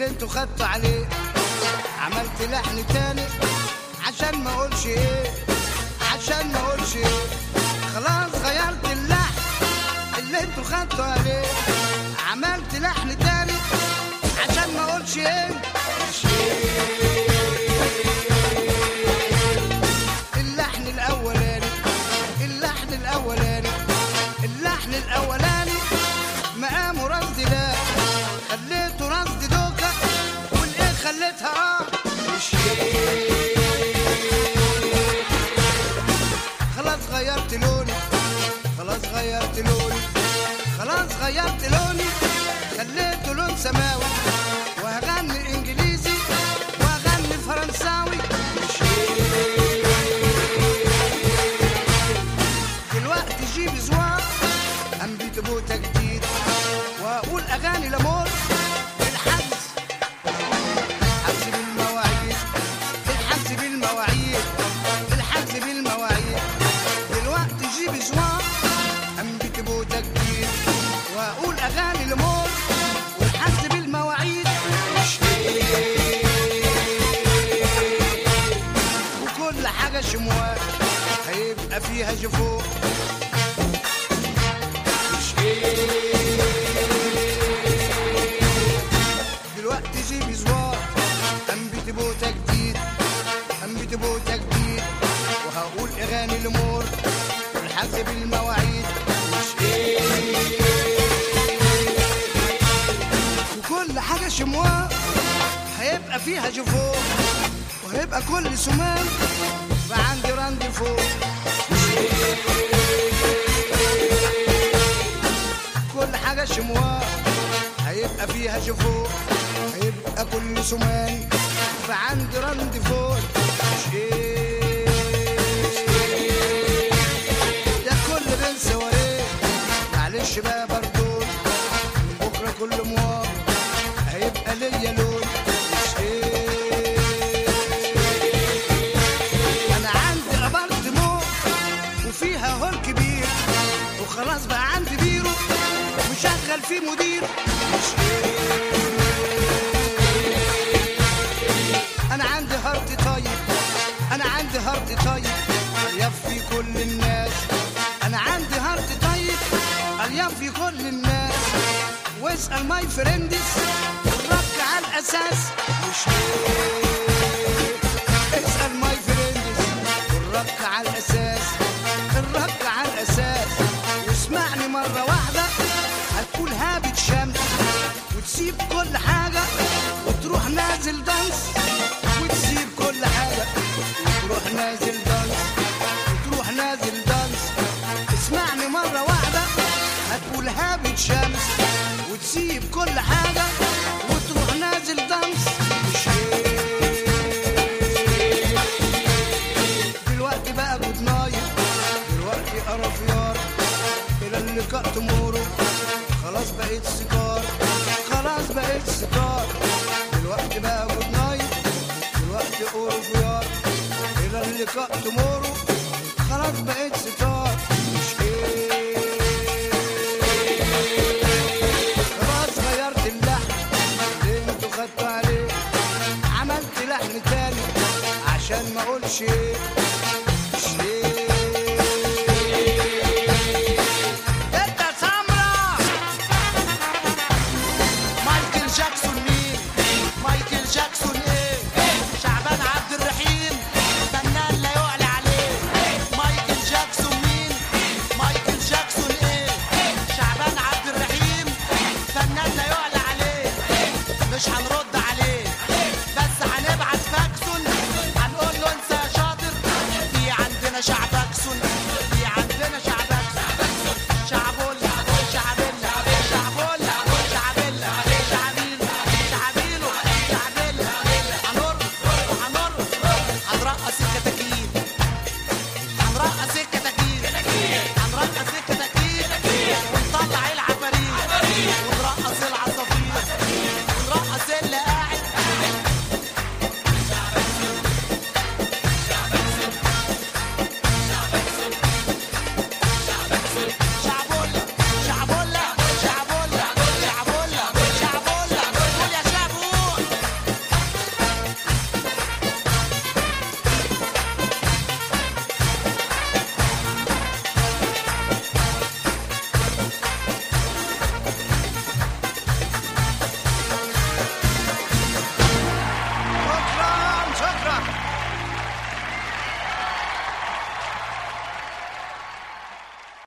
اللي انتوا خدتوا عليه. عملت لحن تاني عشان ما اقولش ايه، عشان ما اقولش ايه. خلاص غيرت اللحن اللي انتوا خدتوا عليه. عملت لحن تاني عشان ما اقولش ايه. اللحن الاولاني، اللحن الاولاني، اللحن الاولاني مقامه رصد لا، خليته رصد دوكا والايه خليتها خلاص غيرت لوني، خلاص غيرت لوني، خلاص غيرت لوني، خليته لون سماوي. وهغني انجليزي وهغني فرنساوي. دلوقتي جيب زوار انبيت بوتا جديد واقول اغاني لامور. الحجز الحجز بالمواعيد، الحجز بالمواعيد، الحجز بالمواعيد. دلوقتي جيب زوار انبيت بوتا جديد واقول اغاني لامور. والحجز بالمواعيد وكل حاجه شموال هيبقى فيها جفوف. دلوقتي جيب زوار انبيت بوتا جديد، انبيت بوتا جديد وهقول اغاني لامور. والحجز بالمواعيد وكل حاجه شموال هيبقى فيها جفوف. وهيبقى كل سمان فعندي رانديفو. كل حاجة شمواه هيبقى فيها جفوف. هيبقى كل سمان فعندي رانديفو. يا كل بين سواريه معلش بقى بردون. من بكرة كل مواه هيبقى ليا لون. خلاص بقى عندي بيرو وشغل فيه مدير. انا عندي هارت طيب، انا عندي هارت طيب يفي كل الناس. انا عندي هارت طيب يفي كل الناس. واسأل ماي فريندز الرك على الاساس. اسأل ماي فريندز الرك على الاساس، الرك على الاساس. اسمعني مرة واحدة هتقول هابت شمس وتسيب كل حاجة وتروح نازل دانس. وتسيب كل حاجة وتروح نازل دانس، وتروح نازل دانس. اسمعني مرة واحدة هتقول هابت شمس وتسيب كل حاجة وتروح نازل دانس. دلوقتي بقى جود نايت، دلوقتي قرفيار اللقاء تمورو. خلاص بقيت سكار، خلاص بقيت سكار. دلوقتي بقى جود نايت، دلوقتي اورفيار الى اللقاء تمورو. خلاص بقيت ستار. خلاص غيرت اللحن اللي انتوا خدتوا عليه. عملت لحن تاني عشان ما اقولش ايه. مش هنرد عليه بس هنبعت فاكسون هنقول له انسى يا شاطر في عندنا شعب اكسون.